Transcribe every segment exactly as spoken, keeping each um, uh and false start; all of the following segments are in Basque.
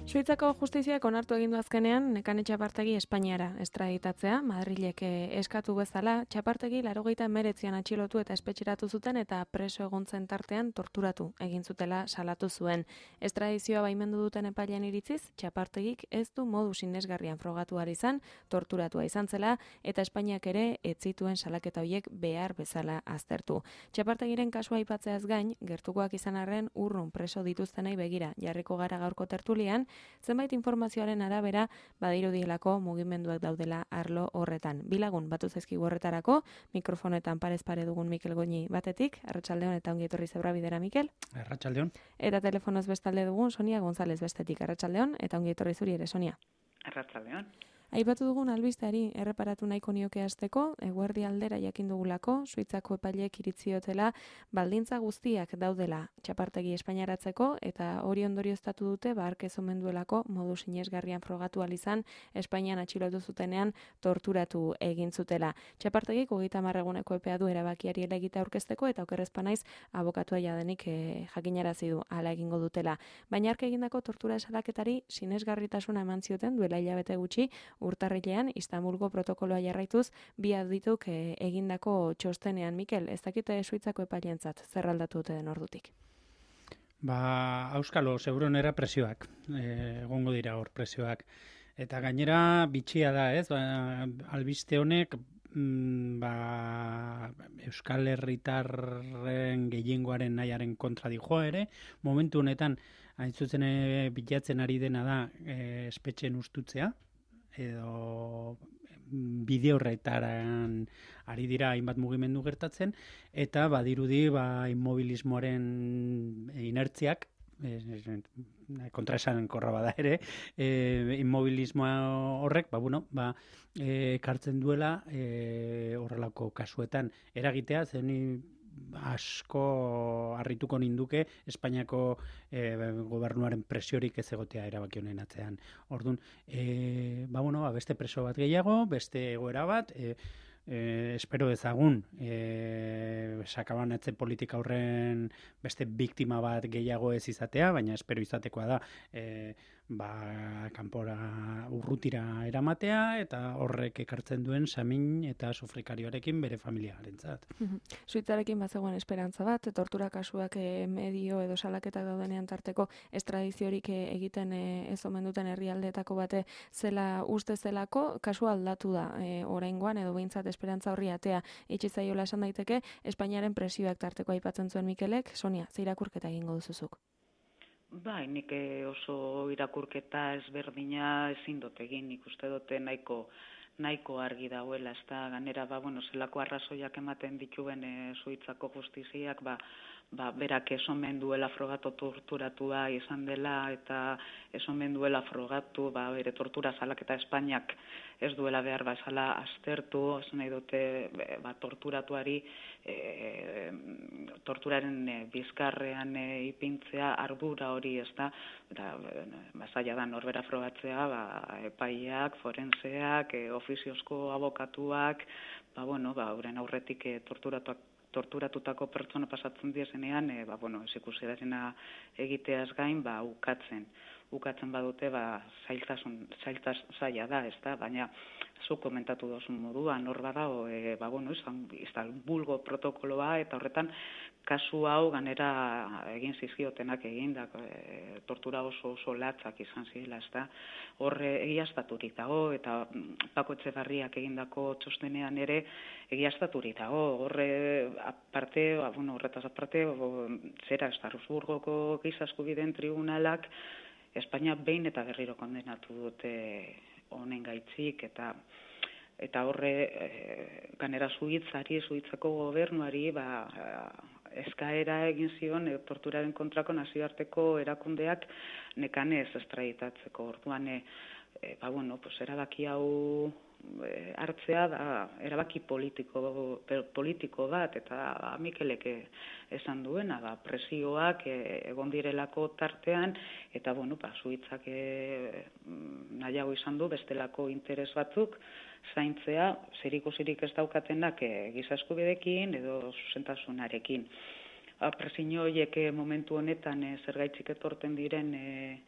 Suitzako justiziak onartu egin du azkenean Nekane Txapartegi Espainiara estraditatzea. Madrilek eskatu bezala Txapartegi laurogeita hemeretzian atxilotu eta espetxeratu zuten eta preso egon zen tartean torturatu egin zutela salatu zuen. Estradizioa baimendu duten epailean iritziz, Txapartegik ez du modu sinesgarrian frogatu ahal izan, torturatua izan zela eta Espainiak ere ez zituen salaketa horiek behar bezala aztertu. Txapartegiren kasua aipatzeaz gain, gertukoak izan arren urrun preso dituztenei begira jarriko gara gaurko tertulian. Zenbait informazioaren arabera badirudielako mugimenduak daudela arlo horretan. Bilagun batu zaizkigu horretarako, mikrofonetan parez pare dugun Mikel Goñi batetik, arratsaldeon eta ongi etorri Zebra Bidera, Mikel. Arratsaldeon. Eta telefonoz bestalde dugun Sonia González bestetik, arratsaldeon eta ongi etorri zuri ere, Sonia. Arratsaldeon. Aipatu dugun albisteari erreparatu nahiko nioke hasteko, eguerdi aldera jakin dugulako, Suitzako epaileek iritziotela baldintza guztiak daudela Txapartegi Espainiaratzeko eta hori ondorioztatu dute bark ez omen duelako modu sinesgarrian frogatu ahal izan Espainian atxilotu zutenean torturatu egin zutela. Txapartegik hogeita hamar eguneko epea du erabakiari helegite aurkezteko eta okerrezpa naiz abokatua jadenik e, jakinarazi du hala egingo dutela. Baina ark egindako tortura salaketari sinesgarritasuna eman zioten duela hilabete gutxi urtarrilean Istanbulgo protokoloa jarraituz bi adituk e, egindako txostenean. Mikel, ez dakite Suitzako epailentzat zer aldatu dute den ordutik? Ba, auskalo, seguronera presioak, e, egongo dira hor presioak. Eta gainera bitxia da, ez? Ba, albiste honek mm, ba, Euskal Herritarren gehiengoaren nahiaren kontra dijoa ere, momentu honetan hain zuzen e, bilatzen ari dena da e, espetxen ustutzea, edo bide horretaran ari dira hainbat mugimendu gertatzen, eta badirudi ba, immobilismoaren inertziak, e, kontraesan korra bada ere, e, immobilismoa horrek, ba, bueno, ba, e, ekartzen duela e, horrelako kasuetan eragitea, zeni asko harrituko ninduke Espainiako e, gobernuaren presiorik ez egotea erabaki honen atzean. Orduan, e, ba, bueno, ba, beste preso bat gehiago, beste egoera bat, e, e, espero ezagun e, sakabanatze politika horren beste biktima bat gehiago ez izatea, baina espero izatekoa da e, ba, kanpora urrutira eramatea eta horrek ekartzen duen samin eta sufrikarioarekin bere familiarentzat. Suitzarekin bazegoen esperantza bat, tortura kasuak e, medio edo salaketak daudenean tarteko estradiziorik e, egiten e, ez omen duten herrialdeetako bate zela uste zelako, kasu aldatu da e, oraingoan edo behintzat esperantza horri atea itxizaiola esan daiteke, Espainiaren presioak tarteko aipatzen zuen Mikelek. Sonia, ze irakurketa egingo duzuzuk? Bai, nik oso irakurketa ezberdina ezin dut egin, nik uste dute nahiko nahiko argi dauela, ezta ganera ba bueno, zelako arrazoiak ematen dituen e, Suitzako justiziak, ba ba berak ez omen duela frogatu torturatua izan dela eta ez omen duela frogatu, ba bere tortura salaketa Espainiak ez duela behar bezala aztertu, ez nahi dute ba torturatuari e, torturaren e, bizkarrean e, ipintzea ardura hori, ez da, eta masaia da norbera frogatzea, ba epaileak, forenseak, e, ofiziozko abokatuak, ba bueno, ba horren aurretik e, torturatuak torturatutako pertsona pasatzen diezenean, e, ba, bueno, ez ikusiarena egiteaz gain, ba, ukatzen. Ukatzen badute, ba, zailtasun, zailtaz zaila da, ez da, baina zu komentatu dozun moduan, hor bada, e, ba, bueno, izan, izan bulgo protokoloa, eta horretan, kasu hau ganera egin zizkiotenak egin, da, e, tortura oso oso latzak izan zirela, ez da, horre egiaztaturik dago, eta Pako Etxebarriak egindako txostenean ere egiaztaturik dago, horre aparte, ba, bueno, horretaz aparte, o, zera, Estrasburgoko giza eskubideen tribunalak Espainia behin eta berriro kondenatu dute honen gaitzik, eta eta horre e, ganera Suitzari, Suitzako gobernuari, ba, eskaera egin zion e, torturaren kontrako nazioarteko erakundeak nekanez estraditatzeko. Orduan, e, e, ba, bueno, pues, erabaki hau e, hartzea da erabaki politiko, politiko bat, eta Mikelek esan duena, ba, presioak e, egon direlako tartean, eta bueno, ba, Suitzak e, nahiago izan du bestelako interes batzuk zaintzea, zerikusirik ez daukatenak e, giza eskubideekin edo zuzentasunarekin. Presio horiek momentu honetan e, zergaitzik etorten diren e,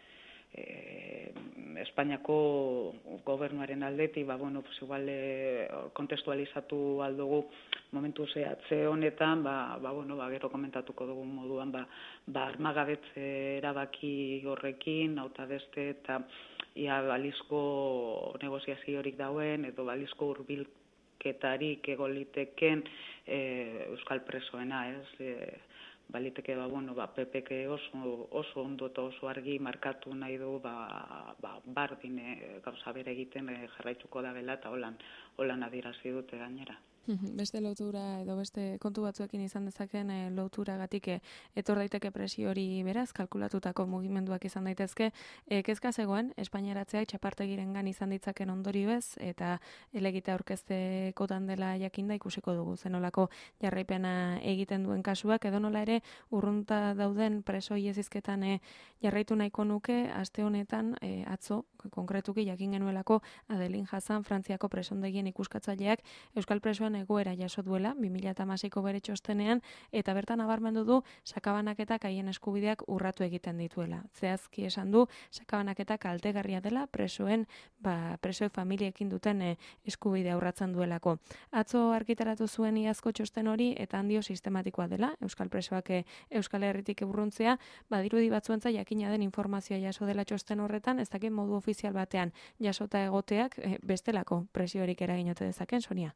e, Espainiako gobernuaren aldetik, ba, bueno, pues igual e, kontestualizatu aldugu momentu zehatze honetan, ba, ba, bueno, ba, gero komentatuko dugun moduan, ba, ba armagabetze erabaki horrekin, nauta beste, eta ia balizko negoziaziorik dauen, edo balizko hurbilketarik egoliteken e, euskal presoena, ez? E, baliteke, ba, bueno, ba, P P K oso, oso ondo eta oso argi markatu nahi du, ba, ba, bardin e, gauza bere egiten e, jarraituko da bela, eta holan, holan adierazi dute gainera. Beste lotura edo beste kontu batzuekin izan dezaken e, loturagatik e, etor daiteke presio hori beraz, kalkulatutako mugimenduak izan daitezke, e, kezka zegoen, Espainiaratzeak txapartegirengan izan ditzaken ondorioez, eta elegita aurkeztekotan dela jakinda ikusiko dugu, zenolako jarraipena egiten duen kasuak, edo nola ere urrunta dauden preso iezizketan e, jarraitu nahiko nuke, aste honetan e, atzo, konkretuki jakin genuelako Adelin Hazan, Frantziako presondegien ikuskatzaileak Euskal Presoen egoera jaso duela, bi mila hamaseiko bere txostenean, eta bertan nabarmendu du sakabanaketak haien eskubideak urratu egiten dituela. Zehazki esan du, sakabanaketak kaltegarria dela presoen, ba, presoek familiekin duten e, eskubidea urratzen duelako. Atzo argitaratu zuen iazko txosten hori, eta handio sistematikoa dela, Euskal Presoak e, Euskal Herritik urruntzea, badirudi batzuentza jakina den informazioa jaso dela txosten horretan, ez dakit modu ofizial batean jasota egoteak e, bestelako presiorik eraginote dezaken, Sonia?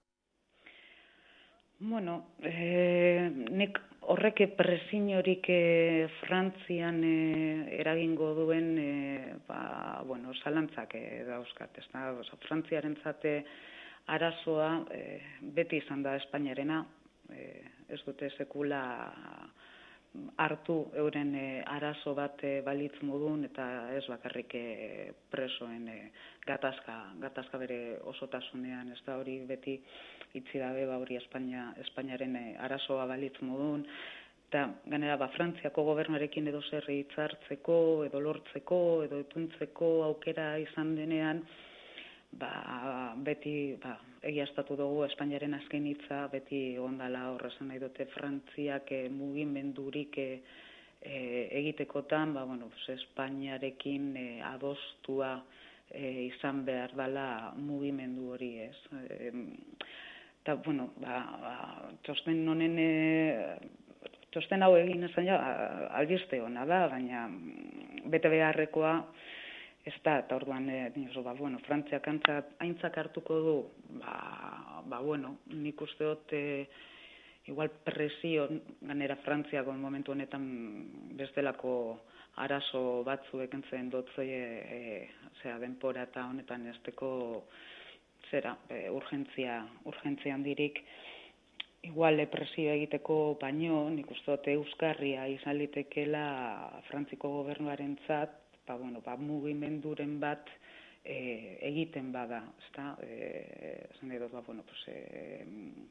Bueno, eh, nik horrek presinorik eh, Frantzian eh, eragingo duen eh, ba, bueno, zalantzak eh, dauzkat. Ez da, oza, Frantziarentzat arazoa eh, beti izan da Espainiarena, eh, ez dute sekula hartu euren e, arazo bat e, balitz modun, eta ez bakarrik e, presoen e, gatazka, gatazka bere osotasunean, ez da hori beti itzi dabe, ba hori Espainia, Espainiaren e, arazoa balitz modun, eta ganera ba Frantziako gobernuarekin edo zer hitzartzeko, edo lortzeko, edo etuntzeko aukera izan denean, ba, beti ba, egiaztatu dugu Espainiaren azken hitza, beti ondala horrezan nahi dute Frantziak e, mugimendurik e, e, egitekotan, ba, bueno, pues, Espainiarekin e, adostua e, izan behar dela mugimendu hori, ez. E, eta, bueno, ba, ba, txosten honen, e, txosten hau egin ezan ja, albiste hona da, baina bete beharrekoa, ez da, eta orduan, e, niozo, ba, bueno, Frantziak aintzak hartuko du, ba, ba, bueno, nik uste dut, e, igual presio, ganera Frantziako momentu honetan bestelako arazo batzuek entzen dotzei, e, e, zera, denpora eta honetan ezteko, zera, e, urgentzia, urgentzia handirik, igual e, presio egiteko baino, nik uste dut euskarria izan litekela Frantziko gobernuarentzat, ba, bueno, ba, mugimenduren bat e, egiten bada, ezta? Eh, esan edo, ba, bueno, pues, e,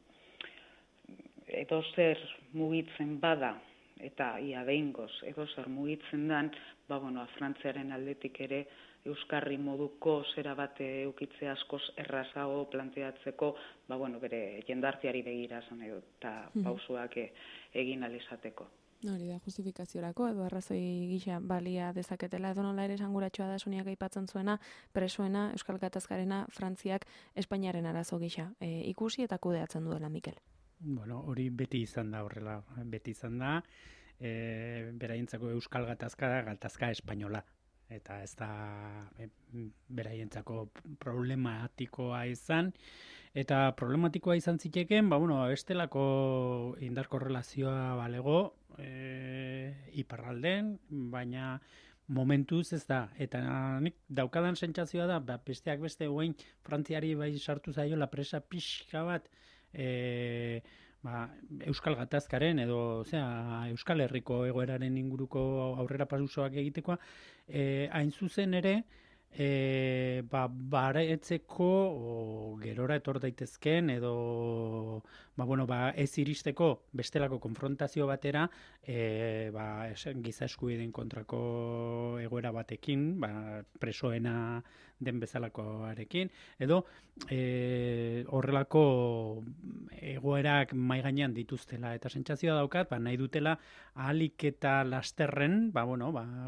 edo zer mugitzen bada, eta ia behingoz, edo zer mugitzen dan, ba, bueno, Frantziaren aldetik ere euskarri moduko zera bat eukitzea askoz errazago planteatzeko, ba, bueno, bere jendarteari begira, esan edo, eta pausuak e, egin alizateko. Hori da, justifikaziorako edo arrazoi gisa balia dezaketela, edo nola ere esanguratxoa da Soniak aipatzen zuena, presoena, Euskal Gatazkarena, Frantziak, Espainiaren arazo gisa e, ikusi eta kudeatzen duela, Mikel. Bueno, hori beti izan da horrela, beti izan da, e, beraientzako Euskal Gatazka da Gatazka espainola, eta ez da e, beraientzako problematikoa izan, eta problematikoa izan ziteken, ba, bueno, bestelako indar korrelazioa balego, e, iparralden, baina momentuz ez da, eta nik daukadan sentsazioa da, ba, besteak beste guain Frantziari bai sartu zaio la presa pixka bat, e, ba, Euskal Gatazkaren edo zera, Euskal Herriko egoeraren inguruko aurrera pasusoak egitekoa, e, hain zuzen ere, E, ba, baretzeko o, gerora etor daitezken edo ba, bueno, ba, ez iristeko bestelako konfrontazio batera e, ba, giza eskubideen kontrako egoera batekin, ba, presoena den bezalakoarekin, edo e, horrelako egoerak mai gainean dituztela eta sentsazioa daukat, ba, nahi dutela ahalik eta lasterren, ba, bueno, ba,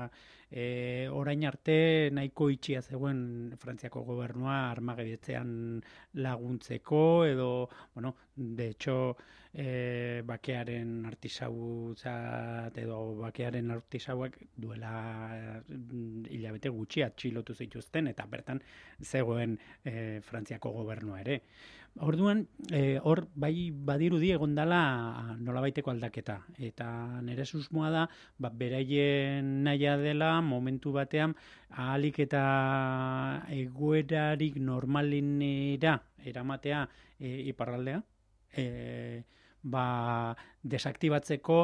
e, orain arte nahiko itxia zegoen Frantziako gobernua armagabetzean laguntzeko, edo, bueno, de hecho, e, bakearen artisautzat edo bakearen artisauak duela hilabete gutxi atxilotu zituzten, eta bertan zegoen e, Frantziako gobernua ere. Orduan, e, hor bai badirudi egondala nolabaiteko aldaketa, eta nire susmoa da, ba, beraien nahia dela momentu batean ahalik eta egoerarik normalinera eramatea e, iparraldea, e, ba, desaktibatzeko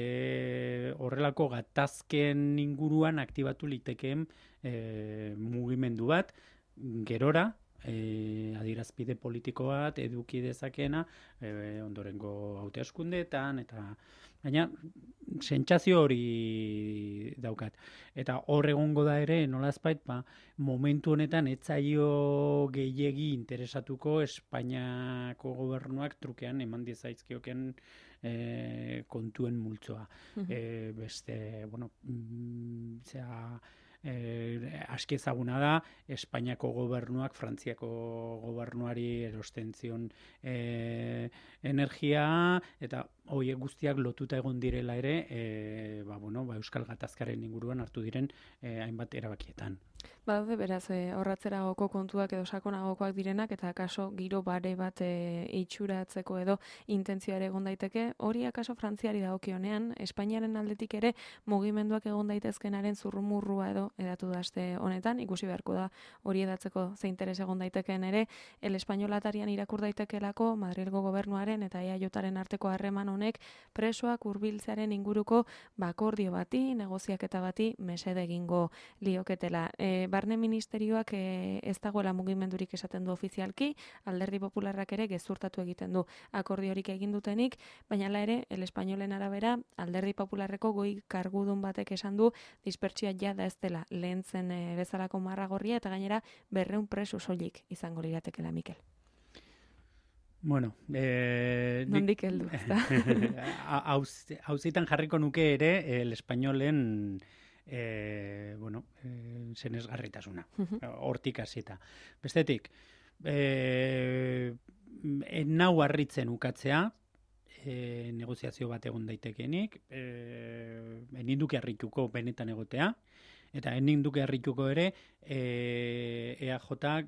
e, horrelako gatazken inguruan aktibatu litekeen e, mugimendu bat, gerora, E, adierazpide politiko bat eduki dezakena e, ondorengo hauteskundeetan, eta baina sentsazio hori daukat. Eta hor egongo da ere, nolazbait, ba, momentu honetan etzaio gehiegi interesatuko Espainiako gobernuak trukean eman diezaizkioken e, kontuen multzoa. Mm-hmm. E, beste, bueno, mm, zera, Eh, aski ezaguna da, Espainiako gobernuak Frantziako gobernuari erosten zion eh, energia, eta horiek guztiak lotuta egon direla ere, eh, ba, bueno, ba, Euskal Gatazkaren inguruan hartu diren eh, hainbat erabakietan. Badaude beraz, e, horratzeragoko kontuak edo sakonagokoak direnak, eta akaso giro bare bat e, itxuratzeko edo intentzioa egon daiteke, hori akaso Frantziari dagokionean, Espainiaren aldetik ere mugimenduak egon daitezkenaren zurrumurrua edo edatu da aste honetan, ikusi beharko da hori edatzeko ze interes egon daitekeen ere, el espainolatarian irakur daitekelako Madrilgo gobernuaren eta E A Jaren arteko harreman honek presoak hurbiltzearen inguruko bakordio bati, negoziaketa bati mesede egingo lioketela. E, Barne Ministerioak e, ez dagoela mugimendurik esaten du ofizialki, Alderdi Popularrak ere gezurtatu egiten du akordiorik egin dutenik, baina la ere, el espainolen arabera, Alderdi Popularreko goi kargudun batek esan du dispertsioa jada ez dela lehentzen e, bezalako marragorria, eta gainera berreun preso soilik izango liratekela, Mikel. Bueno, eh, nondik heldu, ezta? Hauzitan jarriko nuke ere el espainolen eh, bueno, eh, senesgarritasuna. Hortik hasita. Bestetik, eh, nau harritzen ukatzea, eh, negoziazio bat egon daitekenik, eh, eninduke harrituko benetan egotea, eta eninduke harrituko ere, e, E A J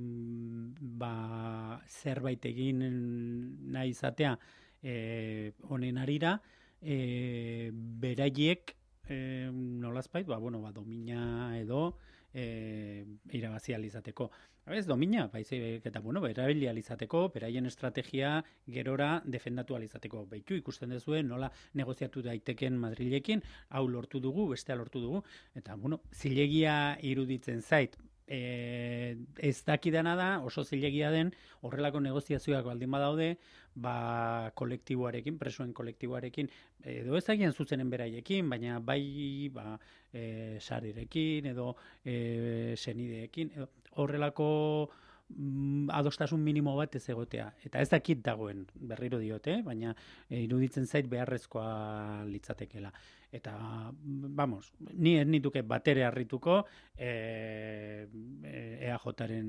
ba, zerbait egin nahi izatea e, honen arira, e, beraiek e, nolazpait, ba, bueno, ba, domina edo e, irabazi alizateko. Ez domina, baizik eta bueno, erabili alizateko, beraien estrategia gerora defendatu alizateko. Beitu ikusten dezue nola negoziatu daiteken Madrilekin, hau lortu dugu, bestea lortu dugu, eta bueno, zilegia iruditzen zait. E, ez dakidana da, oso zilegia den, horrelako negoziazioak baldin badaude, ba, kolektiboarekin, presoen kolektiboarekin, edo ez agian zuzenen beraiekin, baina bai ba, e, sarirekin, edo e, senideekin, edo horrelako mm, adostasun minimo bat ez egotea. Eta ez dakit dagoen, berriro diote, baina e, iruditzen zait beharrezkoa litzatekela. Eta, vamos, ni ez nituke batere harrituko e, E A Jaren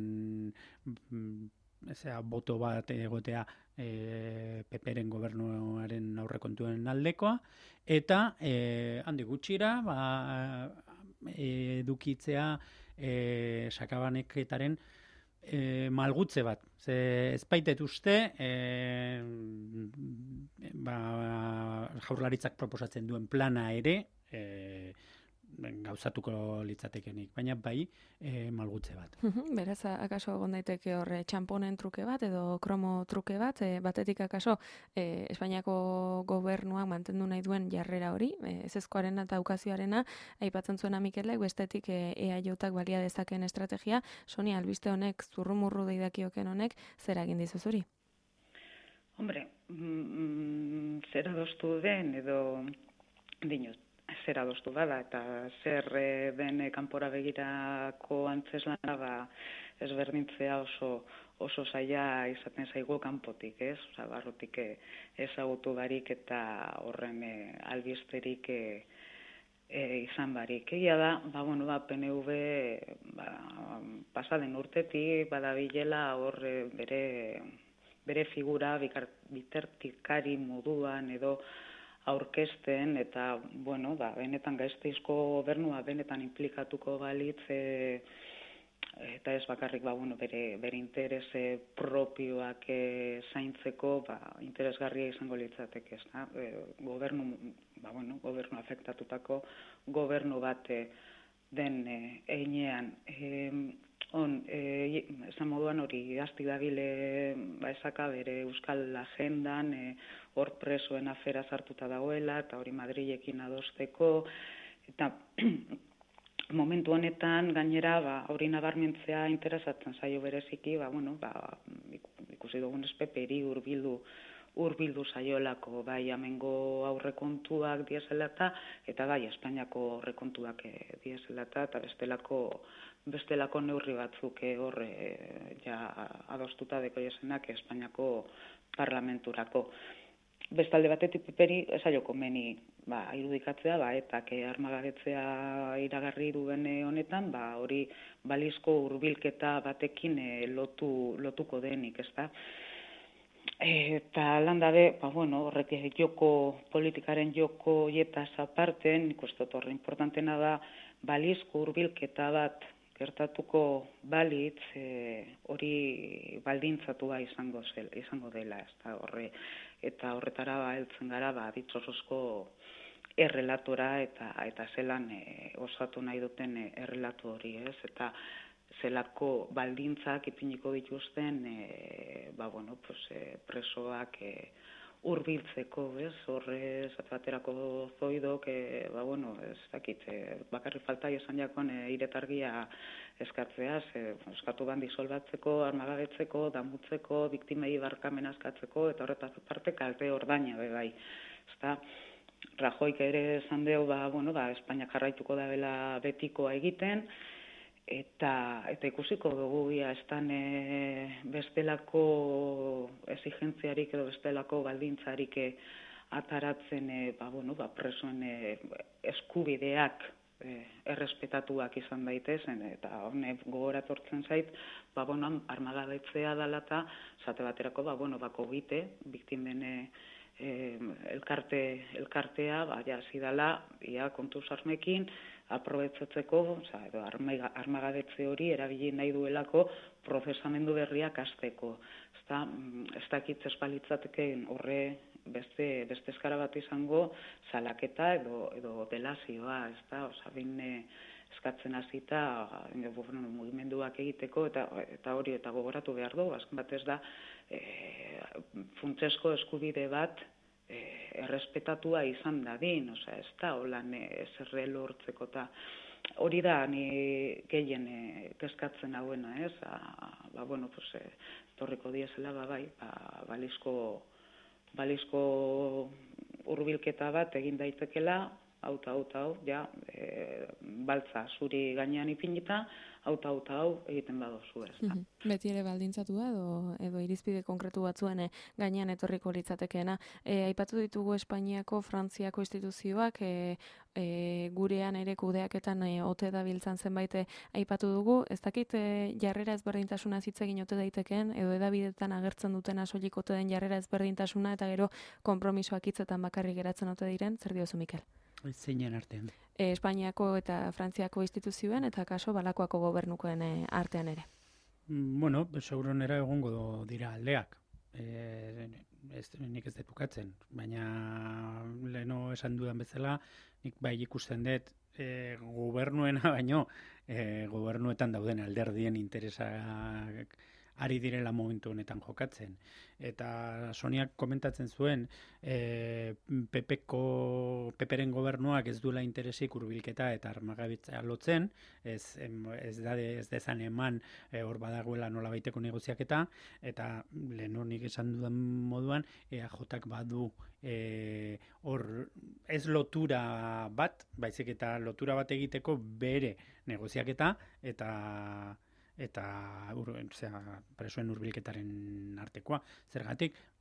ezea, boto bat egotea e, P Pren gobernuaren aurrekontuen aldekoa, eta e, handi gutxira ba, edukitzea e, sakabaneketaren e, malgutze bat. Ze ez baitet uste e, ba, Jaurlaritzak proposatzen duen plana ere e, gauzatuko litzatekenik, baina bai e, malgutze bat. Beraz, akaso egon daiteke horre txamponen truke bat edo kromo truke bat, e, batetik akaso e, Espainiako gobernuak mantendu nahi duen jarrera hori, e, ezezkoarena eta ukazioarena, aipatzen zuena Mikelek, bestetik e, E A Jak balia dezaken estrategia, Sonia, albiste honek, zurrumurru deidakioken honek, zer egin dizu zuri? Hombre, mm, zer adostu den edo dinot, zer adostu bada, eta zer e, den kanpora begirako antzeslana ba, ezberdintzea oso oso zaila izaten zaigu kanpotik, ez? Osa, barrutik ezagutu barik eta horren e, albisterik e, e, izan barik. Egia da, ba, bueno, ba, P N V ba, pasaden urtetik badabilela hor bere, bere figura bitartikari moduan edo aurkezten, eta, bueno, ba, benetan Gasteizko gobernua benetan implikatuko balitz, e, eta ez bakarrik ba, bueno, bere, bere interese propioak e, zaintzeko ba, interesgarria izango litzateke, ez da? E, gobernu, ba, bueno, gobernu afektatutako gobernu bat e, den e, einean. E, on, e, esan moduan hori idazti dabile ba, esaka bere euskal agendan, e, hor presoen afera sartuta dagoela, eta hori Madrilekin adosteko, eta momentu honetan gainera ba, hori nabarmentzea interesatzen zaio bereziki, ba, bueno, ba, ikusi dugun espeperi urbildu, urbildu zaiolako, bai amengo aurrekontuak dieselata, eta bai Espainiako aurrekontuak dieselata, eta bestelako, bestelako neurri batzuk hor e, ja adostuta deko jesenak Espainiako parlamenturako. Bestalde batetik piperi esaio komeni ba, irudikatzea, ba, etak armagabetzea iragarri duen honetan, ba, hori balizko hurbilketa batekin e, lotu, lotuko denik, ezta? Eta landabe, ba, bueno, horrek joko, politikaren joko jetaz aparte, nik uste horre importantena da, balizko hurbilketa bat gertatuko balitz, e, hori baldintzatua izango, zel, izango dela, ezta horre, eta horretara ba, heltzen gara, ba, ditzosozko errelatora eta eta zelan e, osatu nahi duten e, errelatu hori, ez? Eta zelako baldintzak ipiniko dituzten e, ba, bueno, pues, e, presoak e, hurbiltzeko, ez? Horre baterako zoidok, e, ba, bueno, ez dakit, e, bakarri falta esan jakon e, iretargia eskatzeaz, e, eskatu ban disolbatzeko, armagabetzeko, damutzeko, biktimei barkamen askatzeko, eta horretaz parte kalte ordaina be bai. Ezta Rajoik ere esan deu, ba, bueno, ba, Espainia jarraituko da bela betikoa egiten, eta eta ikusiko dugu ia estan e, bestelako exigentziarik edo bestelako baldintzarik e, ataratzen e, ba, bueno, ba, presoen e, eskubideak e, errespetatuak izan daitezen, eta honek gogoratortzen zait, ba, bueno, armagabetzea dalata, zate baterako, ba, bueno, bako bite, biktimen e, E, elkarte, elkartea, ba, ja, zidala, ia, kontuz armekin, aprobetzatzeko, oza, edo armagabetze hori erabili nahi duelako prozesamendu berriak hasteko. Ezta, ez dakit espalitzateke horre beste, beste eskara bat izango salaketa edo, edo delazioa, ezta, oza, bine eskatzen hasita bueno, mugimenduak egiteko, eta, eta hori eta gogoratu behar du, azken batez da, e, funtsesko eskubide bat e, errespetatua izan dadin, oza, ez da, holan ezerre lortzeko, eta hori da ni gehien e, kezkatzen hauena, ez, a, ba, bueno, pues, e, torriko diezela, ba, bai, ba, balizko, balizko hurbilketa bat egin daitekela, hau eta hau eta hau, ja, e, baltza zuri gainean ipinita, hau eta hau eta hau egiten badozu ez. Mm-hmm. Beti ere baldintzatua edo, edo irizpide konkretu batzuen e, gainean etorriko litzatekeena. E, aipatu ditugu Espainiako, Frantziako instituzioak, e, e, gurean ere kudeaketan e, ote dabiltzan zenbait e, aipatu dugu. Ez dakit e, jarrera ezberdintasuna hitz egin ote daitekeen, edo edabidetan agertzen dutena soilik ote den jarrera ezberdintasuna, eta gero konpromisoak hitzetan bakarrik geratzen ote diren, zer diozu Mikel? Zeinen artean. E, Espainiako eta Frantziako instituzioen eta kaso balakoako gobernukoen e, artean ere. Bueno, seguronera egongo dira aldeak. E, ez, nik ez dut bukatzen, baina leheno esan dudan bezala, nik bai ikusten dut e, gobernuena baino, e, gobernuetan dauden alderdien interesak ari direla momentu honetan jokatzen. Eta Soniak komentatzen zuen, e, Pepeko, Peperen gobernuak ez duela interesik hurbilketa eta armagabetzea lotzen, ez, ez, da, ez dezan eman e, hor badagoela nola baiteko negoziaketa, eta lehen honik esan dudan moduan, E A Jak badu e, hor ez lotura bat, baizik eta lotura bat egiteko bere negoziaketa, eta eta ur, zera, presoen hurbilketaren artekoa. Zergatik,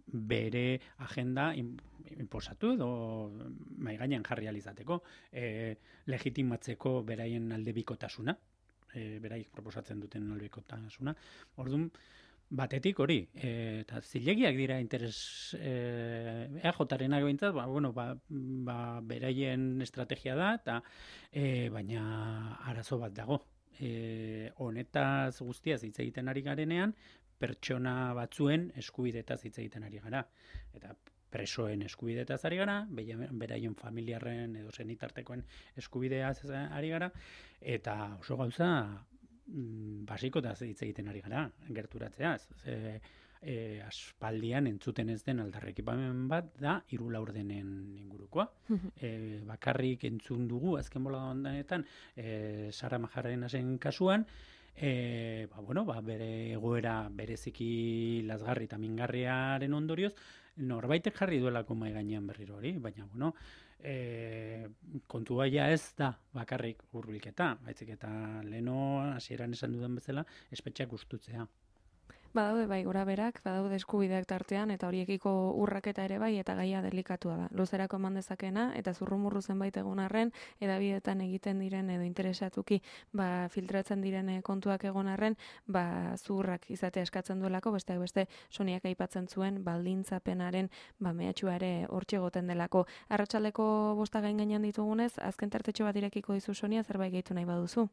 bere agenda inposatu edo mai gainean jarri alizateko, e, legitimatzeko beraien aldebikotasuna, e, beraik proposatzen duten aldebikotasuna. Orduan, batetik hori, e, eta zilegiak dira interes e, E A J-renak behintzat, ba, bueno, ba, ba, beraien estrategia da, eta e, baina arazo bat dago. E, honetaz guztiaz hitz egiten ari garenean, pertsona batzuen eskubidetaz hitz egiten ari gara. Eta presoen eskubidetaz ari gara, beraien familiarren edo senitartekoen eskubideaz ari gara, eta oso gauza basikotaz hitz egiten ari gara, gerturatzeaz. E, e, aspaldian entzuten ez den aldarrekipamen bat da hiru laurdenen ingurukoa. e, bakarrik entzun dugu azken bola honetan e, Sara Majarrenasen kasuan, e, ba, bueno, ba, bere egoera bereziki lazgarri eta mingarriaren ondorioz norbaitek jarri duelako mahai gainean berriro hori, baina bueno, E, kontua ja ez da bakarrik hurbilketa, baizik eta leno hasieran esan dudan bezala espetxeak gustutzea. Badaude bai gora berak, badaude eskubideak tartean eta horiekiko urraketa ere bai eta gaia delikatua da. Luzerako eman dezakena eta zurrumurru zenbait egun arren edabidetan egiten diren edo interesatuki ba, filtratzen diren kontuak egon arren ba, zurrak izatea eskatzen duelako, besteak beste Soniak aipatzen zuen baldintzapenaren ba, mehatxua ere hortxe goten delako. Arratsaldeko bosta gain gainean ditugunez, azken tartetxo bat irekiko dizu Sonia, zerbait gehitu nahi baduzu?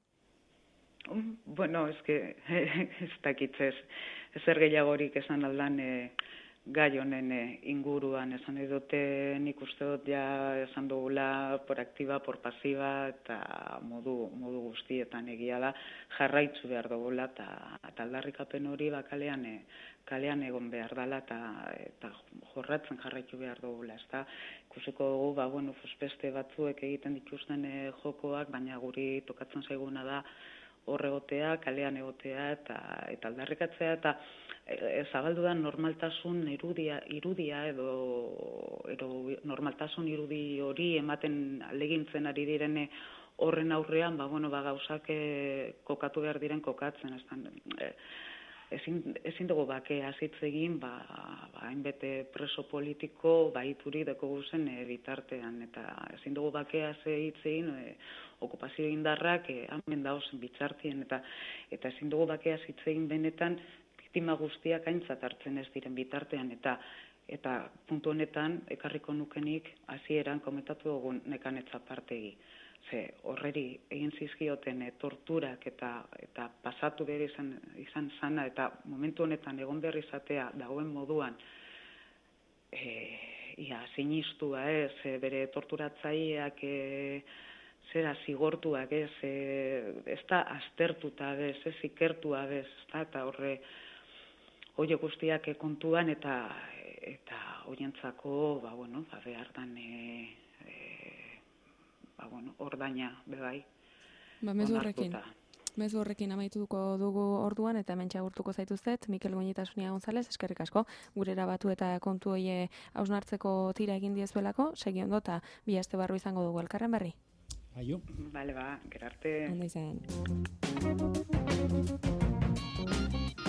Bueno, es que ez dakitzez, ezer gehiagorik esan aldan e, gai honen e, inguruan, esan edote nik uste dut ja esan dugula por aktiba, por pasiba, eta modu, modu guztietan egia da, jarraitzu behar dugula, eta aldarrikapen hori ba, kalean, e, kalean egon behar dela, eta, eta jorratzen jarraitu behar dugula, ezta? Ikusiko dugu, ba, bueno, beste batzuek egiten dituzten e, jokoak, baina guri tokatzen zaiguna da, hor egotea, kalean egotea eta eta aldarrikatzea eta e, zabaldu da normaltasun irudia, irudia edo, edo normaltasun irudi hori ematen alegintzen ari direne horren aurrean, ba, bueno, ba, gauzak e, kokatu behar diren kokatzen. Eztan, e, ezin, ezin dugu bakea hitz egin, ba, ba, hainbete preso politiko baituri deko guzen e, bitartean, eta ezin dugu bakea hitz egin, e, okupazio indarrak eh, hamen dauz bitzartien eta eta ezin dugu bakea hitz egin benetan biktima guztiak aintzat hartzen ez diren bitartean eta eta puntu honetan ekarriko nukenik hasieran komentatu dugun Nekanetza Apartegi. Ze horreri egin zizkioten e, torturak eta eta pasatu behar izan izan sana eta momentu honetan egon behar izatea dagoen moduan eh ia sinistua ez e, bere torturatzaileak e, zera zigortuak ez, e, ez da aztertuta bez, ez ikertua bez, eta horre hoie guztiak kontuan eta eta hoientzako, ba, bueno, ba, behar dan, e, e, ba, bueno, ordaina, bebai. Ba, mezu horrekin. Mezu horrekin amaituko dugu orduan eta hementxe agurtuko zaituztet, Mikel Goñi Sonia González, eskerrik asko, gurera batu eta kontu hoie hausnartzeko tira egin diezuelako, segi ondo eta bi aste barru izango dugu elkarren berri. Aio. Vale, ba, gerarte. Ondo izan.